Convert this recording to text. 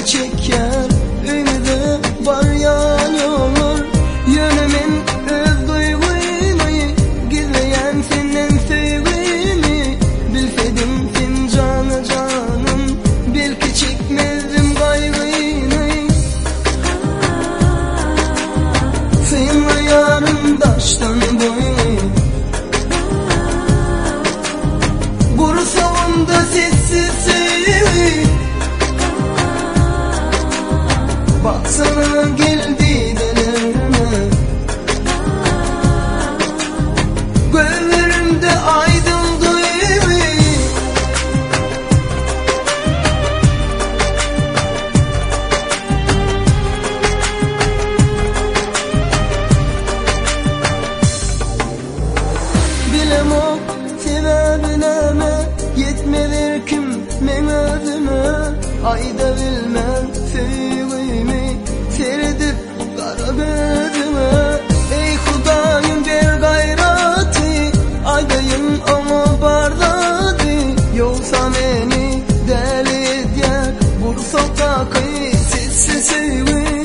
çeker ümidi var yanıyor. Yönümün öz duyguyu gizleyen senin sevgimi. Bilsedim fincanı canım, belki çekmezdim kaygıyı. Seninle yarım taştan boyu, kursağım da sessiz sevgi. Baksana geldi delerime, gözlerimde aydındı evi. Bilemok sebebineme, yetmedir kim men özüme. Ayda bilmem sevgimi serdip kara gözüme. Ey Hudayım ver gayrati, aydayım ama bardadi. Yoksa beni deli eder bu sokağı sessiz sevgi.